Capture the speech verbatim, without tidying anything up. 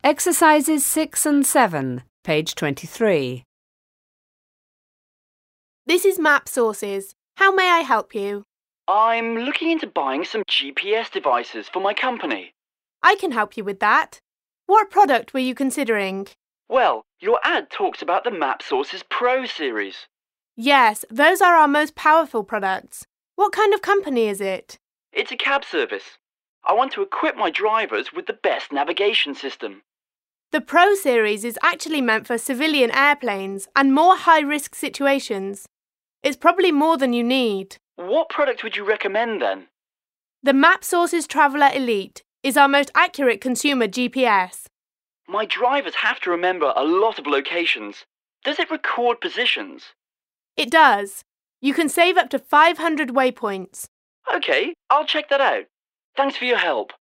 Exercises six and seven, page twenty-three. This is Map Sources. How may I help you? I'm looking into buying some G P S devices for my company. I can help you with that. What product were you considering? Well, your ad talks about the Map Sources Pro series. Yes, those are our most powerful products. What kind of company is it? It's a cab service. I want to equip my drivers with the best navigation system. The Pro series is actually meant for civilian airplanes and more high-risk situations. It's probably more than you need. What product would you recommend then? The Map Sources Traveller Elite is our most accurate consumer G P S. My drivers have to remember a lot of locations. Does it record positions? It does. You can save up to five hundred waypoints. Okay, I'll check that out. Thanks for your help.